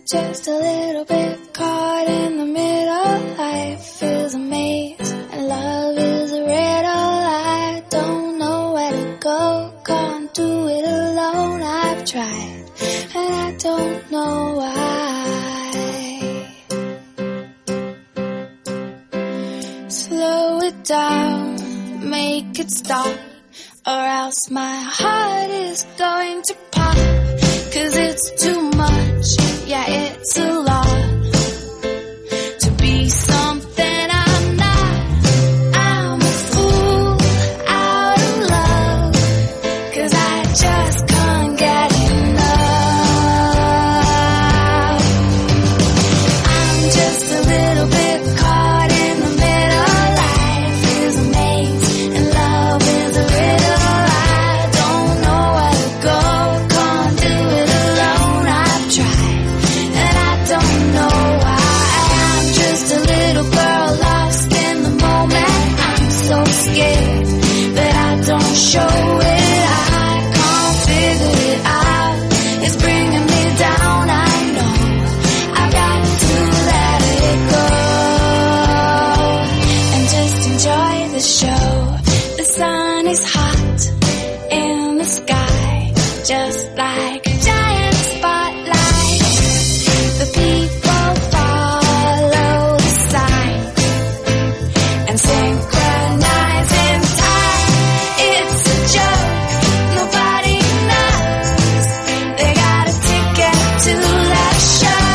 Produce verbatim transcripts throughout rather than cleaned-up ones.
just a little bit caught in the middle. Life is a maze and love is a riddle. I don't know where to go, can't do it alone. I've tried and I don't know why. Slow it down, make it stop, or else my heart is going to pop. Cause it's too much, yeah, it's a lot to be something I'm not. I'm a fool out of love, cause I just can't get enough. I'm just a little bit caught in the middle. Life is a maze and love is a riddle. I don't know where to go, can't do it alone. I've tried and I don't know why. I'm just a little girl lost in the moment. I'm so scared that I don't show it. I can't figure it out, it's bringing me down. I know I've got to let it go and just enjoy the show. The sun is hot in the sky, just like a giant spotlight. The people follow the sign and synchronize in time. It's a joke, nobody knows. They got a ticket to that show.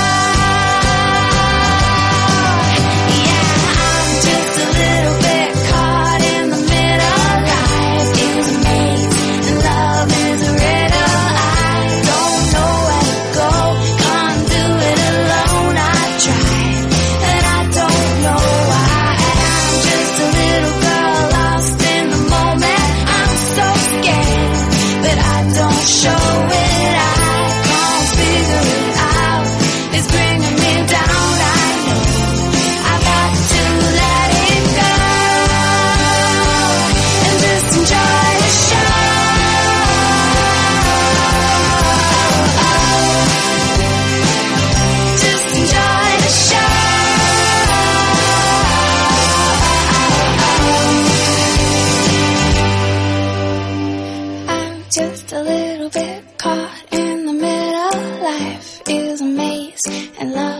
Yeah, I'm just a little bit caught in the middle. Life is a maze and love is a riddle. I don't know where to go, can't do it alone. I've tried and I don't know why. I'm just a little girl lost in the moment. I'm so scared that I don't show it. I can't figure it out, it's bringing me down. I know I've got to let it go and just enjoy the show. Just enjoy the show. I'm just a little bit caught in the middle. Life is a maze and love